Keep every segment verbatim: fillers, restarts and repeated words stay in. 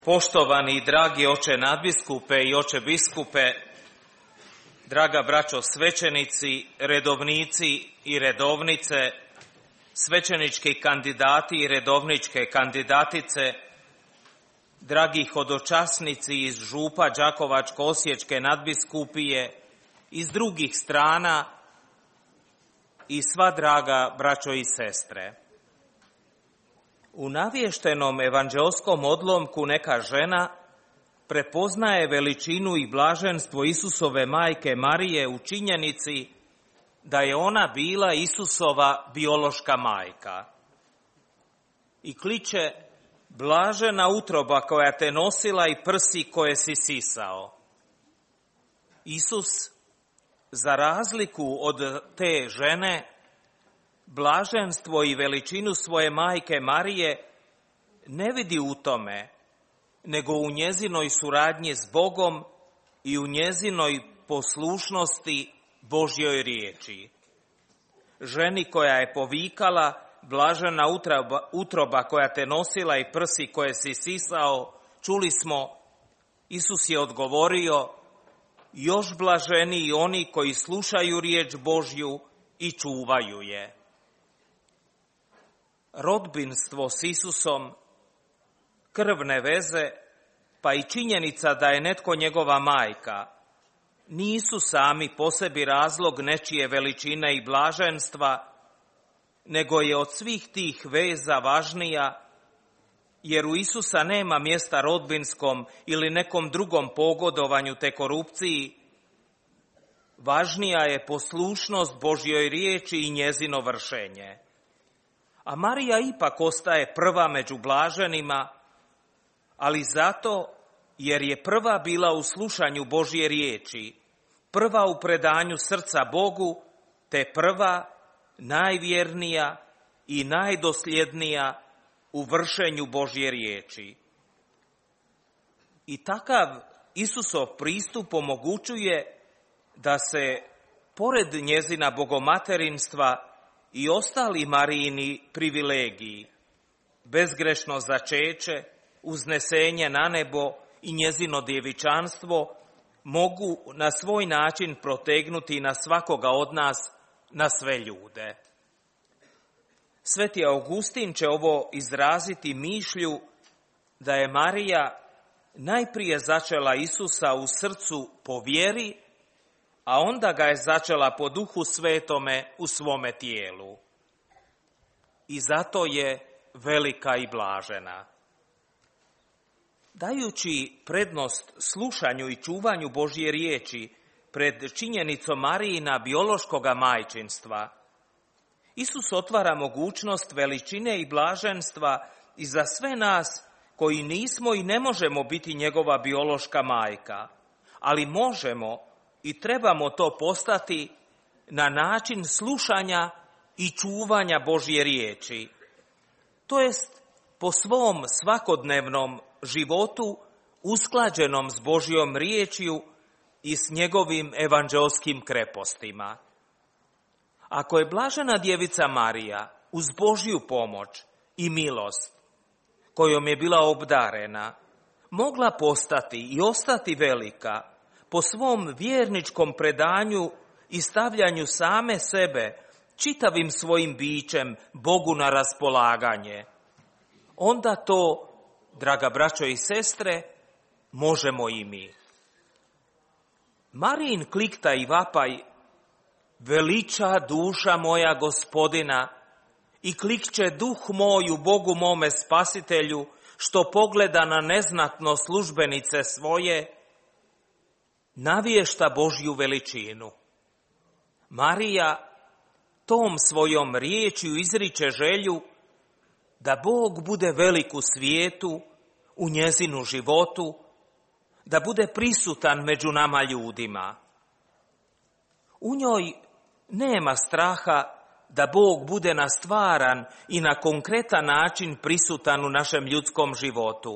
Poštovani i dragi oče nadbiskupe i oče biskupe, draga braćo svećenici, redovnici i redovnice, svećenički kandidati i redovničke kandidatice, dragi hodočasnici iz župa Đakovačko-osječke nadbiskupije, iz drugih strana i sva draga braćo i sestre. U navještenom evanđeoskom odlomku neka žena prepoznaje veličinu i blaženstvo Isusove majke Marije u činjenici da je ona bila Isusova biološka majka. I kliče: blažena utroba koja te nosila i prsi koje si sisao. Isus, za razliku od te žene, blaženstvo i veličinu svoje majke Marije ne vidi u tome, nego u njezinoj suradnji s Bogom i u njezinoj poslušnosti Božjoj riječi. Ženi koja je povikala: blažena utroba, utroba koja te nosila i prsi koje si sisao, čuli smo, Isus je odgovorio: još blaženiji oni koji slušaju riječ Božju i čuvaju je. Rodbinstvo s Isusom, krvne veze, pa i činjenica da je netko njegova majka, nisu sami po sebi razlog nečije veličine i blaženstva, nego je od svih tih veza važnija, jer u Isusa nema mjesta rodbinskom ili nekom drugom pogodovanju te korupciji. Važnija je poslušnost Božjoj riječi i njezino vršenje. A Marija ipak ostaje prva među blaženima, ali zato jer je prva bila u slušanju Božje riječi, prva u predanju srca Bogu, te prva, najvjernija i najdosljednija u vršenju Božje riječi. I takav Isusov pristup omogućuje da se, pored njezina bogomaterinstva, i ostali Marijini privilegiji, bezgrešno začeće, uznesenje na nebo i njezino djevičanstvo, mogu na svoj način protegnuti na svakoga od nas, na sve ljude. Sveti Augustin će ovo izraziti mišlju da je Marija najprije začela Isusa u srcu po vjeri, a onda ga je začela po Duhu Svetome u svome tijelu. I zato je velika i blažena. Dajući prednost slušanju i čuvanju Božje riječi pred činjenicom Marijina biološkoga majčinstva, Isus otvara mogućnost veličine i blaženstva i za sve nas koji nismo i ne možemo biti njegova biološka majka, ali možemo i trebamo to postati na način slušanja i čuvanja Božje riječi, to jest po svom svakodnevnom životu usklađenom s Božjom riječju i s njegovim evanđeoskim krepostima. Ako je blažena djevica Marija uz Božju pomoć i milost kojom je bila obdarena mogla postati i ostati velika po svom vjerničkom predanju i stavljanju same sebe čitavim svojim bićem Bogu na raspolaganje, onda to, draga braćo i sestre, možemo i mi. Marijin klikta i vapaj: veliča duša moja Gospodina i klikće duh moj u Bogu mome Spasitelju, što pogleda na neznatno službenice svoje, navješta Božju veličinu. Marija tom svojom riječju izriče želju da Bog bude velik u svijetu, u njezinu životu, da bude prisutan među nama ljudima. U njoj nema straha da Bog bude na stvaran i na konkretan način prisutan u našem ljudskom životu.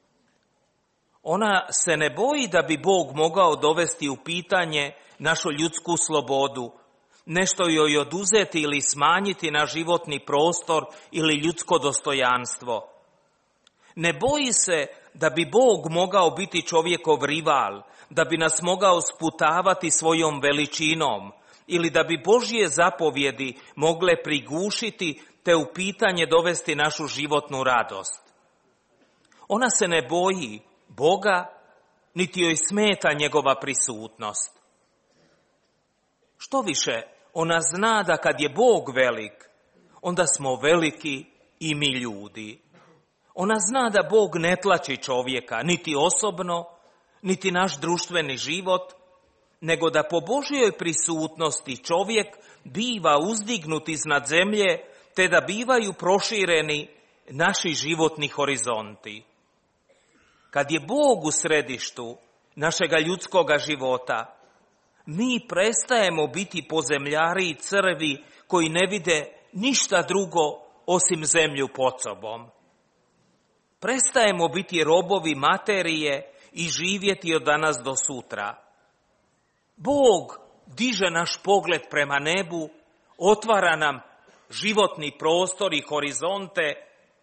Ona se ne boji da bi Bog mogao dovesti u pitanje našu ljudsku slobodu, nešto joj oduzeti ili smanjiti na životni prostor ili ljudsko dostojanstvo. Ne boji se da bi Bog mogao biti čovjekov rival, da bi nas mogao sputavati svojom veličinom ili da bi Božje zapovjedi mogle prigušiti te u pitanje dovesti našu životnu radost. Ona se ne boji Boga, niti joj smeta njegova prisutnost. Što više, ona zna da kad je Bog velik, onda smo veliki i mi ljudi. Ona zna da Bog ne tlači čovjeka, niti osobno, niti naš društveni život, nego da po Božjoj prisutnosti čovjek biva uzdignut iznad zemlje, te da bivaju prošireni naši životni horizonti. Kad je Bog u središtu našega ljudskoga života, mi prestajemo biti pozemljari i crvi koji ne vide ništa drugo osim zemlju pod sobom. Prestajemo biti robovi materije i živjeti od danas do sutra. Bog diže naš pogled prema nebu, otvara nam životni prostor i horizonte,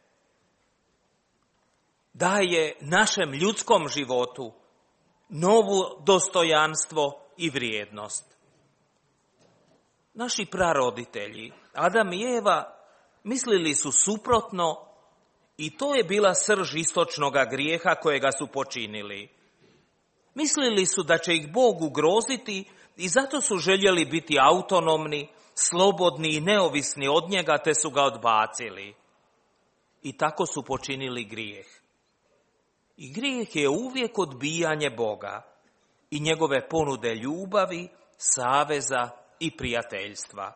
daje našem ljudskom životu novu dostojanstvo i vrijednost. Naši praroditelji, Adam i Eva, mislili su suprotno i to je bila srž istočnoga grijeha kojega su počinili. Mislili su da će ih Bog ugroziti i zato su željeli biti autonomni, slobodni i neovisni od njega, te su ga odbacili. I tako su počinili grijeh. I grijeh je uvijek odbijanje Boga i njegove ponude ljubavi, saveza i prijateljstva.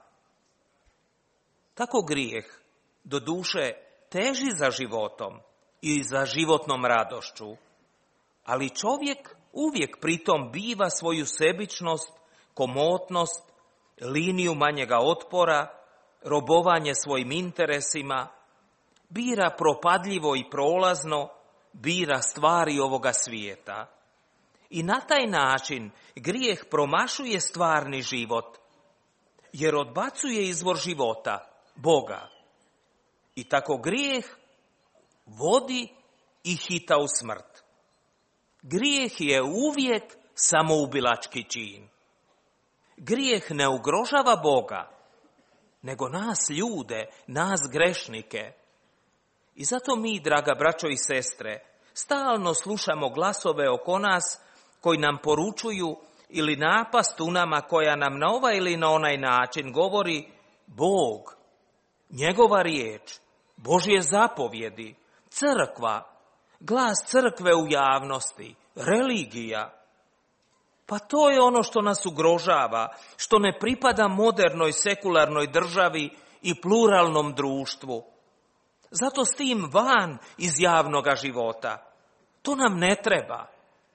Tako grijeh, doduše, teži za životom i za životnom radošću, ali čovjek uvijek pritom biva svoju sebičnost, komotnost, liniju manjega otpora, robovanje svojim interesima, bira propadljivo i prolazno, bira stvari ovoga svijeta. I na taj način grijeh promašuje stvarni život, jer odbacuje izvor života, Boga. I tako grijeh vodi i hita u smrt. Grijeh je uvijek samoubilački čin. Grijeh ne ugrožava Boga, nego nas ljude, nas grešnike. I zato mi, draga braćo i sestre, stalno slušamo glasove oko nas koji nam poručuju ili napast u nama koja nam na ovaj ili na onaj način govori Bog, njegova riječ, Božje zapovjedi, crkva, glas crkve u javnosti, religija. Pa to je ono što nas ugrožava, što ne pripada modernoj sekularnoj državi i pluralnom društvu. Zato s tim van iz javnoga života. To nam ne treba.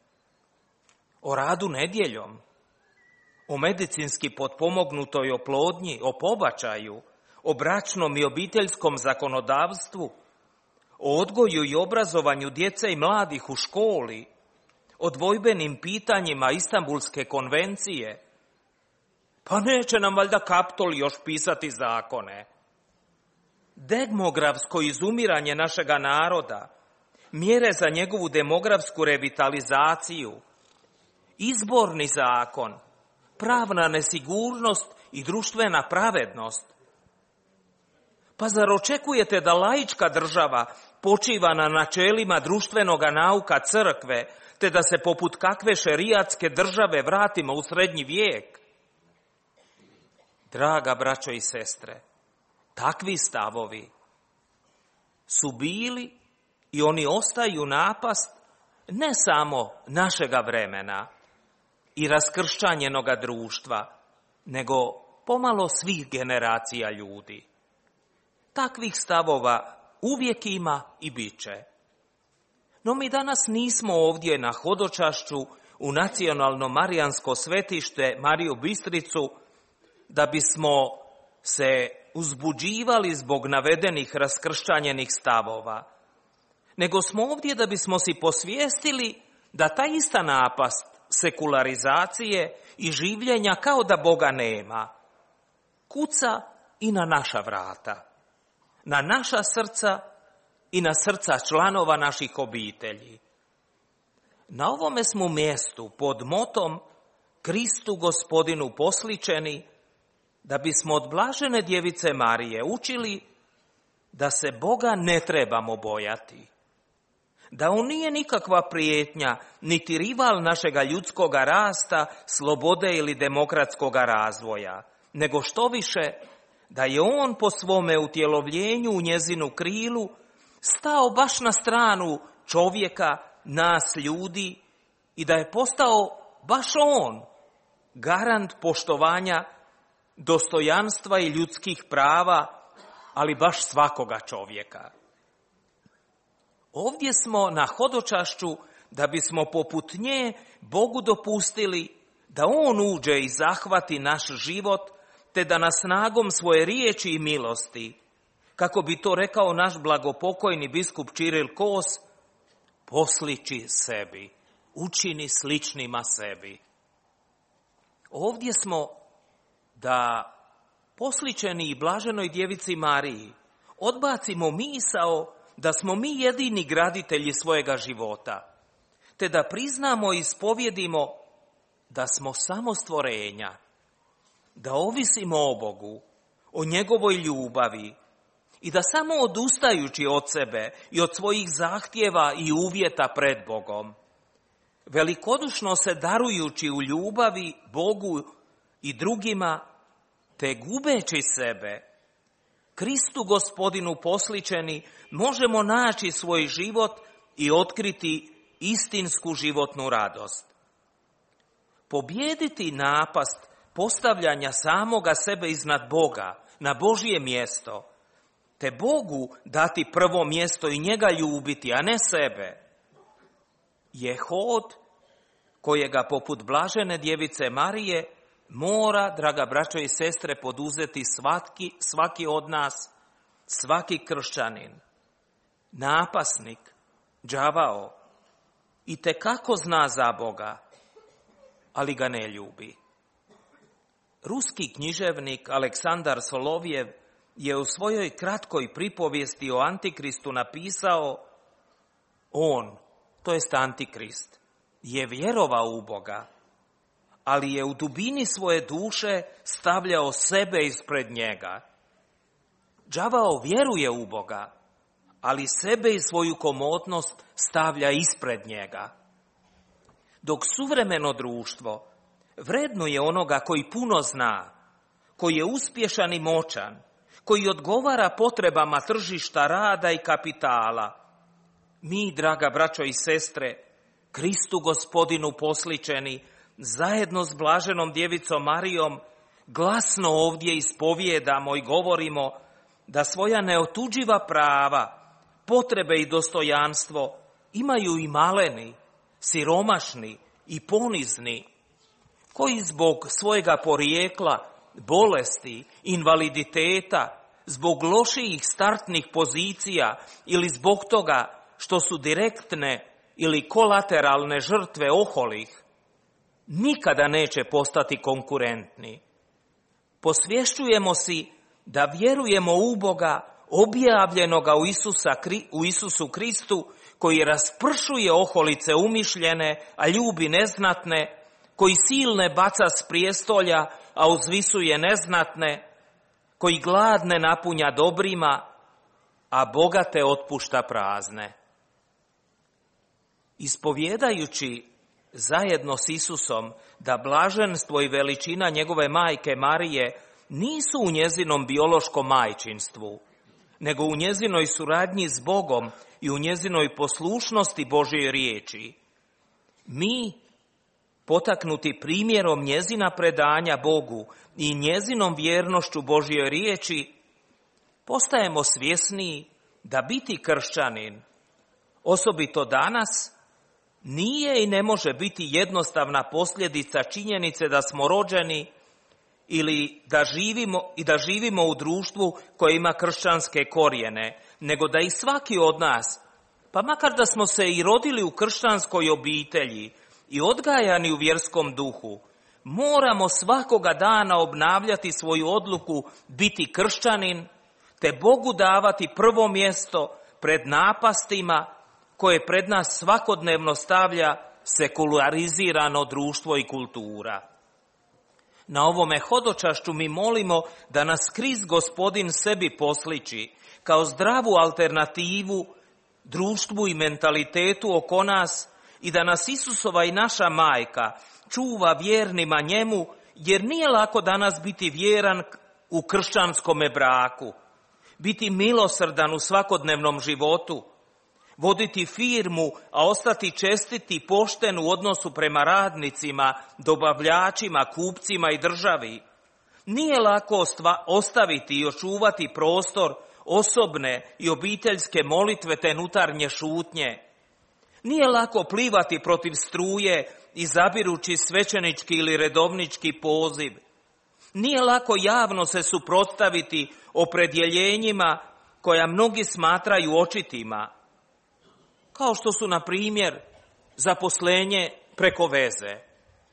O radu nedjeljom, o medicinski potpomognutoj oplodnji, o pobačaju, o bračnom i obiteljskom zakonodavstvu, o odgoju i obrazovanju djece i mladih u školi, o dvojbenim pitanjima Istanbulske konvencije. Pa neće nam valjda Kaptol još pisati zakone. Demografsko izumiranje našega naroda, mjere za njegovu demografsku revitalizaciju, izborni zakon, pravna nesigurnost i društvena pravednost. Pa zar očekujete da laička država počiva na načelima društvenoga nauka crkve, te da se poput kakve šerijatske države vratimo u srednji vijek? Draga braćo i sestre, takvi stavovi su bili i oni ostaju napast ne samo našega vremena i raskršćanjenoga društva, nego pomalo svih generacija ljudi. Takvih stavova uvijek ima i bit će. No mi danas nismo ovdje na hodočašću u Nacionalno marijansko svetište Mariju Bistricu da bismo se uzbuđivali zbog navedenih raskršćanjenih stavova, nego smo ovdje da bismo si posvijestili da ta ista napast sekularizacije i življenja kao da Boga nema kuca i na naša vrata, na naša srca i na srca članova naših obitelji. Na ovome smo mjestu pod motom Kristu Gospodinu posličeni, da bismo od blažene djevice Marije učili da se Boga ne trebamo bojati, da on nije nikakva prijetnja, niti rival našega ljudskoga rasta, slobode ili demokratskoga razvoja, nego što više, da je on po svome utjelovljenju u njezinu krilu stao baš na stranu čovjeka, nas ljudi, i da je postao baš on garant poštovanja dostojanstva i ljudskih prava, ali baš svakoga čovjeka. Ovdje smo na hodočašću da bismo poput nje Bogu dopustili da on uđe i zahvati naš život, te da nas snagom svoje riječi i milosti, kako bi to rekao naš blagopokojni biskup Čiril Kos, posliči sebi, učini sličnima sebi. Ovdje smo da posličeni i blaženoj djevici Mariji odbacimo misao da smo mi jedini graditelji svojega života, te da priznamo i ispovjedimo da smo samo stvorenja, da ovisimo o Bogu, o njegovoj ljubavi i da samo odustajući od sebe i od svojih zahtjeva i uvjeta pred Bogom, velikodušno se darujući u ljubavi Bogu i drugima, te gubeći sebe, Kristu Gospodinu posličeni, možemo naći svoj život i otkriti istinsku životnu radost. Pobijediti napast postavljanja samoga sebe iznad Boga, na Božje mjesto, te Bogu dati prvo mjesto i njega ljubiti, a ne sebe, je hod kojega poput blažene djevice Marije mora, draga braćo i sestre, poduzeti svaki, svaki od nas, svaki kršćanin. Napasnik, đavao, itekako zna za Boga, ali ga ne ljubi. Ruski književnik Aleksandar Solovjev je u svojoj kratkoj pripovijesti o Antikristu napisao: on, to jest Antikrist, je vjerovao u Boga, ali je u dubini svoje duše stavljao sebe ispred njega. Đavao vjeruje u Boga, ali sebe i svoju komotnost stavlja ispred njega. Dok suvremeno društvo vrednuje onoga koji puno zna, koji je uspješan i moćan, koji odgovara potrebama tržišta rada i kapitala, mi, draga braćo i sestre, Kristu Gospodinu posličeni, zajedno s blaženom djevicom Marijom, glasno ovdje ispovijedamo i govorimo da svoja neotuđiva prava, potrebe i dostojanstvo imaju i maleni, siromašni i ponizni, koji zbog svojega porijekla, bolesti, invaliditeta, zbog lošijih startnih pozicija ili zbog toga što su direktne ili kolateralne žrtve oholih, nikada neće postati konkurentni. Posvješćujemo si da vjerujemo u Boga objavljenoga u, Isusa, u Isusu Kristu, koji raspršuje oholice umišljene, a ljubi neznatne, koji silne baca s prijestolja, a uzvisuje neznatne, koji gladne napunja dobrima, a bogate otpušta prazne. Ispovjedajući zajedno s Isusom da blaženstvo i veličina njegove majke Marije nisu u njezinom biološkom majčinstvu, nego u njezinoj suradnji s Bogom i u njezinoj poslušnosti Božjoj riječi, mi, potaknuti primjerom njezina predanja Bogu i njezinom vjernošću Božjoj riječi, postajemo svjesniji da biti kršćanin, osobito danas, nije i ne može biti jednostavna posljedica činjenice da smo rođeni ili da živimo i da živimo u društvu koje ima kršćanske korijene, nego da i svaki od nas, pa makar da smo se i rodili u kršćanskoj obitelji i odgajani u vjerskom duhu, moramo svakoga dana obnavljati svoju odluku biti kršćanin, te Bogu davati prvo mjesto pred napastima koje pred nas svakodnevno stavlja sekularizirano društvo i kultura. Na ovome hodočašću mi molimo da nas Krist Gospodin sebi posliči kao zdravu alternativu društvu i mentalitetu oko nas i da nas Isusova i naša majka čuva vjernima njemu, jer nije lako danas biti vjeran u kršćanskome braku, biti milosrdan u svakodnevnom životu, voditi firmu, a ostati čestit i pošten u odnosu prema radnicima, dobavljačima, kupcima i državi. Nije lako ostaviti i očuvati prostor osobne i obiteljske molitve te unutarnje šutnje. Nije lako plivati protiv struje izabirući svećenički ili redovnički poziv. Nije lako javno se suprotstaviti opredjeljenjima koja mnogi smatraju očitima, kao što su, na primjer, zaposlenje preko veze.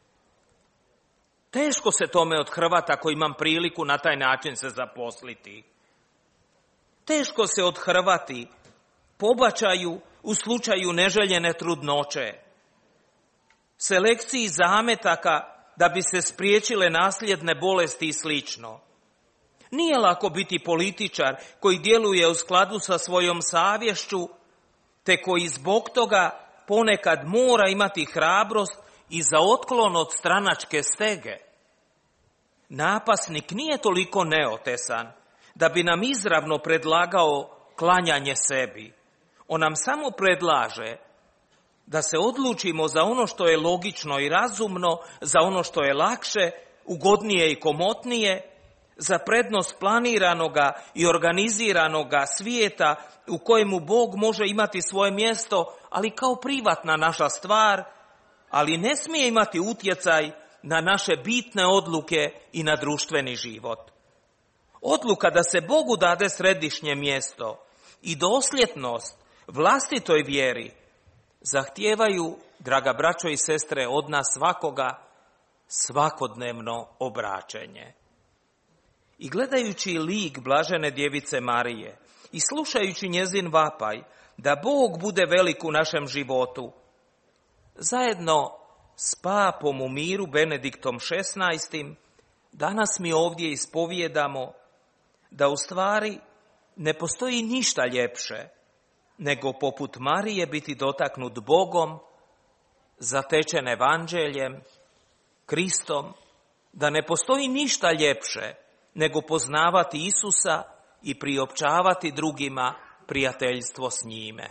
Teško se tome othrvati ako imam priliku na taj način se zaposliti. Teško se othrvati pobačaju u slučaju neželjene trudnoće, selekciji zametaka da bi se spriječile nasljedne bolesti i slično. Nije lako biti političar koji djeluje u skladu sa svojom savješću, te koji zbog toga ponekad mora imati hrabrost i za otklon od stranačke stege. Napasnik nije toliko neotesan da bi nam izravno predlagao klanjanje sebi. On nam samo predlaže da se odlučimo za ono što je logično i razumno, za ono što je lakše, ugodnije i komotnije, za prednost planiranoga i organiziranoga svijeta u kojemu Bog može imati svoje mjesto, ali kao privatna naša stvar, ali ne smije imati utjecaj na naše bitne odluke i na društveni život. Odluka da se Bogu dade središnje mjesto i dosljednost vlastitoj vjeri zahtijevaju, draga braćo i sestre, od nas svakoga svakodnevno obraćenje. I gledajući lik blažene djevice Marije i slušajući njezin vapaj da Bog bude velik u našem životu, zajedno s papom u miru Benediktom šesnaestim danas mi ovdje ispovijedamo da u stvari ne postoji ništa ljepše nego poput Marije biti dotaknut Bogom, zatečen evanđeljem, Kristom, da ne postoji ništa ljepše nego poznavati Isusa i priopćavati drugima prijateljstvo s njime.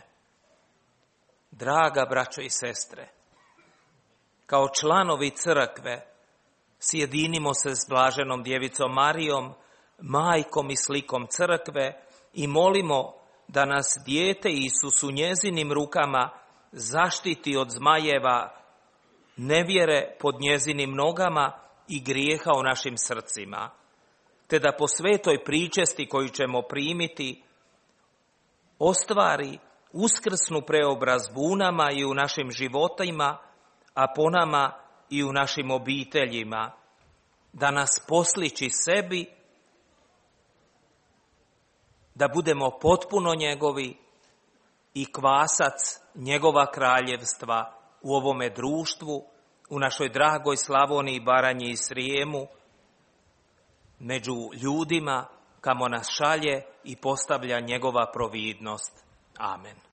Draga braćo i sestre, kao članovi crkve sjedinimo se s blaženom djevicom Marijom, majkom i slikom crkve i molimo da nas dijete Isus u njezinim rukama zaštiti od zmajeva, nevjere pod njezinim nogama i grijeha u našim srcima, te da po svetoj pričesti koju ćemo primiti ostvari uskrsnu preobrazbu u nama i u našim životima, a po nama i u našim obiteljima, da nas posliči sebi, da budemo potpuno njegovi i kvasac njegova kraljevstva u ovome društvu, u našoj dragoj Slavoniji, Baranji i Srijemu, među ljudima kamo nas šalje i postavlja njegova providnost. Amen.